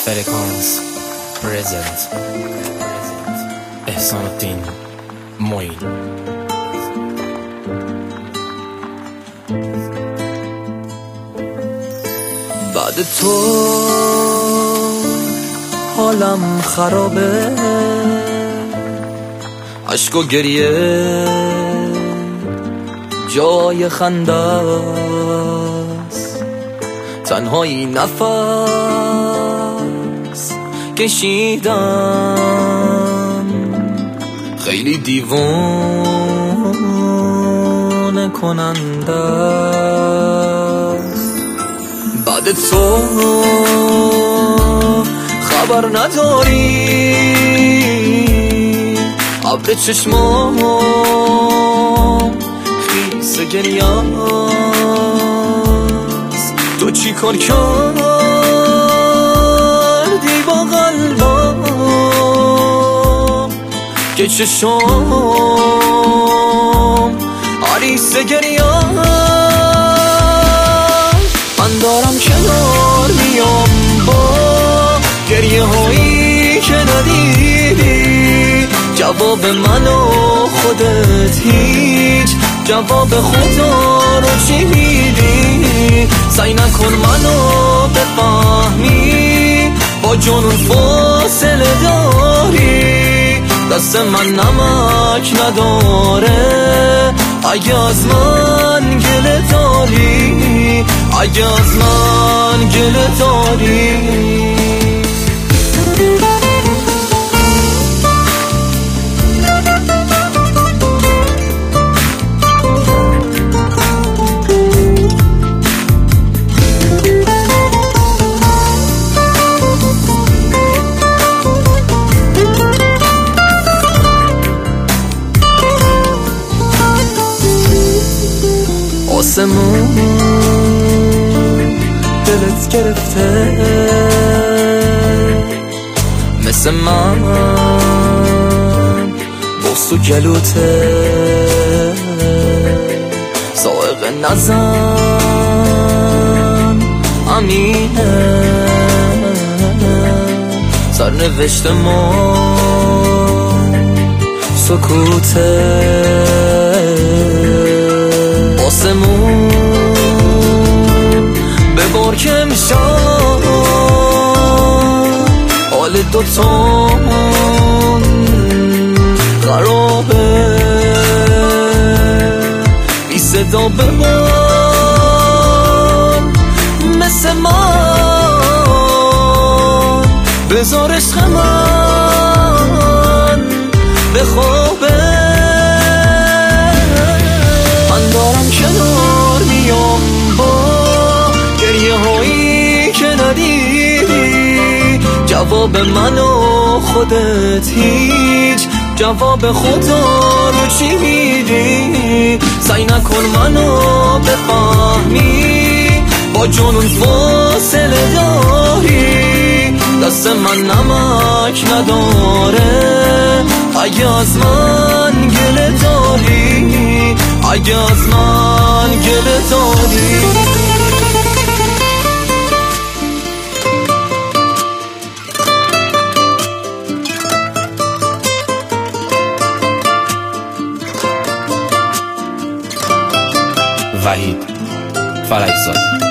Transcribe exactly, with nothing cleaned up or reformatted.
فرکانس پرزنت احسان الدین معین. بعد تو حالم خرابه، عشق و گریه جای خنده است، تنهایی نفس کشیدم، خیلی دیوانه کننده است. بعد تو خبر نداری ابر چشمام خیس گریه است. تو چی کار کردی با قلبم که چشام عریس گریه است؟ من دارم کنار میام با گریه هایی که ندیدی، جواب منو خودت هیچ جواب خدا رو چی میدی؟ سعی نکن منو بفهمی، با جنون فاصله داری، دست من نمک نداره. اگه از من گله داری، اگه از من گله داری، آسمون دلت گرفته مثل من، بغض و گلوته سائق نزن امینه، سرنوشت ما سکوته. آسمون ببار که میشم حال دوتامون خرابه، بی صدا بمان مثل من، بذار عشق من بخوابه. من دارم کنار میام با گریه هایی که ندیدی، جواب منو خودت هیچ جواب خدا رو چی میدی؟ سعی نکن منو بفهمی، با جنون فاصله داری، دست من نمک نداره. اگه از من گله داری، اگه از من گله داری، وحید فرجزاده.